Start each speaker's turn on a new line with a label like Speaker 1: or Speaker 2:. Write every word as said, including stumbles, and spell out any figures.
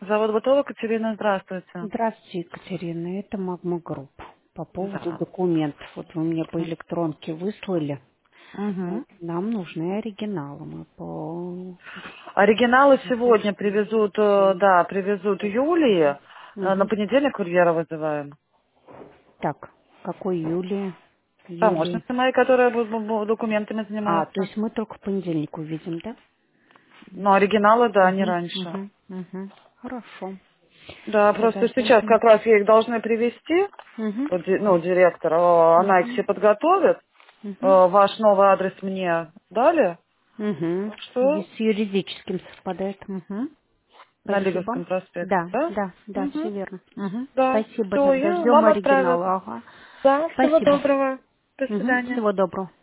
Speaker 1: Завод Бутова, Катерина, здравствуйте.
Speaker 2: Здравствуйте, Екатерина. Это Магма Групп. По поводу
Speaker 1: Да.
Speaker 2: документов. Вот вы мне по электронке выслали.
Speaker 1: Угу.
Speaker 2: Вот. Нам нужны оригиналы. Мы по...
Speaker 1: Оригиналы сегодня привезут, э, да, привезут Юлии. Э, На
Speaker 2: Мгм.
Speaker 1: понедельник курьера вызываем.
Speaker 2: Так, какой Юлии? Юлии.
Speaker 1: Помощница моя, которая бу- бу- бу- документами
Speaker 2: А, то
Speaker 1: занимается.
Speaker 2: есть мы только в понедельник увидим, да?
Speaker 1: Но оригиналы, да, не
Speaker 2: Угу,
Speaker 1: раньше.
Speaker 2: угу, угу. Хорошо.
Speaker 1: Да,
Speaker 2: Тогда
Speaker 1: просто сейчас
Speaker 2: будем.
Speaker 1: как раз ей их должны привезти,
Speaker 2: Угу,
Speaker 1: вот ди- ну, директор, э, она их
Speaker 2: угу,
Speaker 1: все подготовит.
Speaker 2: угу.
Speaker 1: Э, Ваш новый адрес мне дали,
Speaker 2: Угу.
Speaker 1: так что
Speaker 2: С юридическим совпадает. Угу.
Speaker 1: на
Speaker 2: Спасибо.
Speaker 1: Лиговском проспекте,
Speaker 2: Да,
Speaker 1: да?
Speaker 2: да, да, все
Speaker 1: Угу.
Speaker 2: верно. Мгм.
Speaker 1: Да,
Speaker 2: Спасибо,
Speaker 1: все,
Speaker 2: тогда
Speaker 1: я
Speaker 2: ждем
Speaker 1: вам отправят.
Speaker 2: оригинала. Ага.
Speaker 1: Да, всего
Speaker 2: Спасибо.
Speaker 1: доброго. До
Speaker 2: Мгм.
Speaker 1: свидания.
Speaker 2: Всего доброго.